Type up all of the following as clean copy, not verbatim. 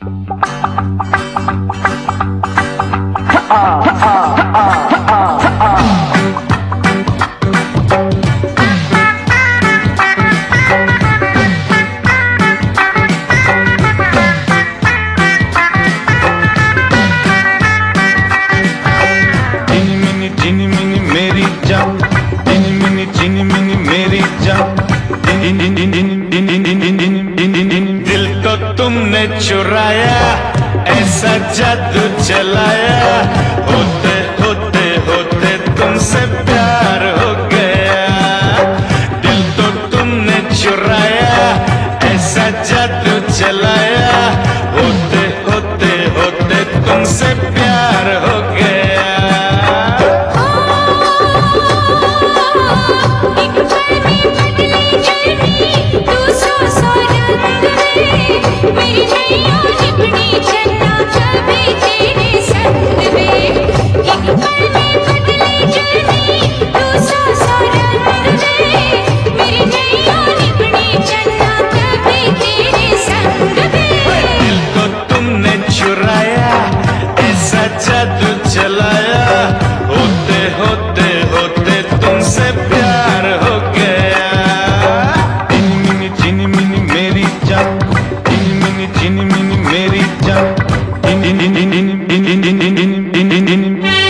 दिल को तुमने चुराया, ऐसा जादू चलाया, होते होते होते तुमसे प्यार हो गया। दिल तो तुमने चुराया, ऐसा जादू चलाया, होते होते होते तुमसे प्यार हो गया। मेरी नैया लिपटी चलना कभी तेरे संग में, एक पल में बदली जर्नी तू सौ सौ रंग में। मेरी नैया लिपटी चलना कभी तेरे संग में। दिल को तुमने चुराया, ऐसा जादू चलाया, होते होते होते तुमसे प्यार हो गया। चिनी मिनी चिनी मिनी मेरी जान, चिनी मिनी चिनी मिनी मेरी जान, चिनी चिनी चिनी चिनी चिनी चिनी चिनी।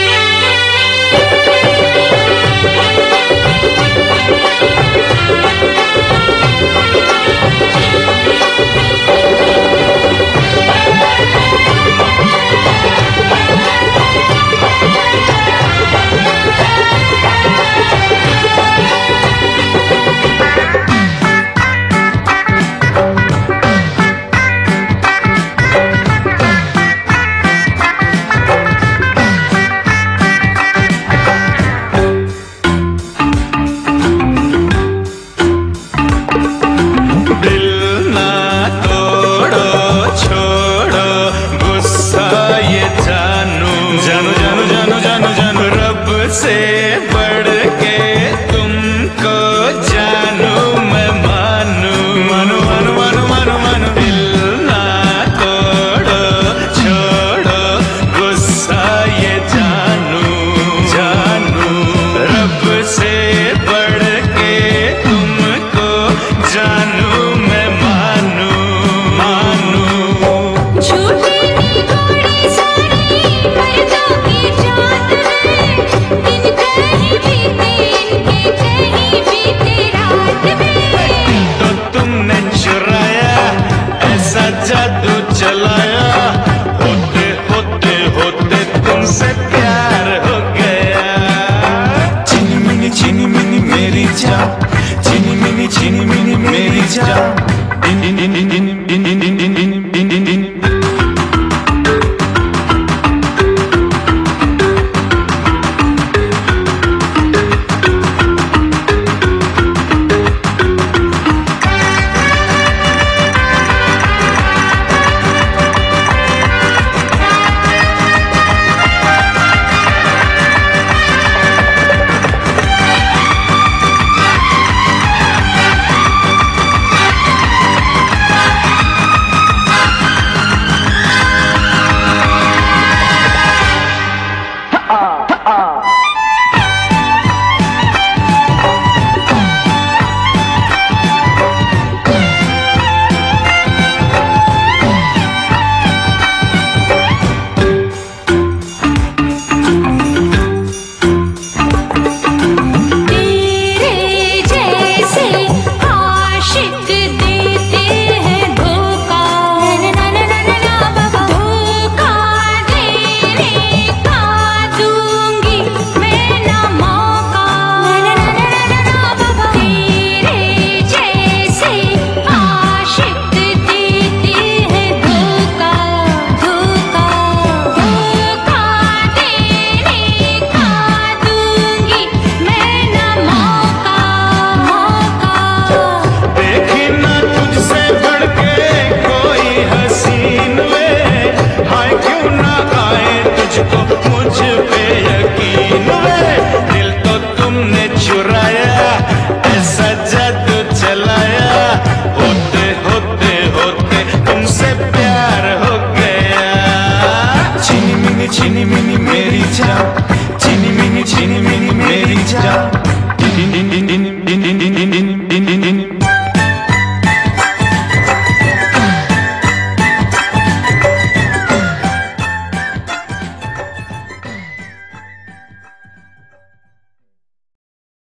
से बढ़ के तुमको जानू मैं मानू, मानू मानू मानू मानू मानू। दिल ना तोड़ो छोड़ो गुस्सा ये जानू जानू, रब से बढ़ के तुमको जानू मैं मानू मानू। झूठी निगोड़ी सारी मर्दों की जात है, दिन कहीं बीते इनके कहीं बीते रात में। तो तुमने चुराया, ऐसा जादू चलाया, होते होते होते तुमसे प्यार हो गया। चिनी मिनी मेरी जान, चिनी मिनी मेरी जान, दिन दिन दिन दिन दिन दिन दिन दिन दिन दिन दिन दिन। छिनी मिनी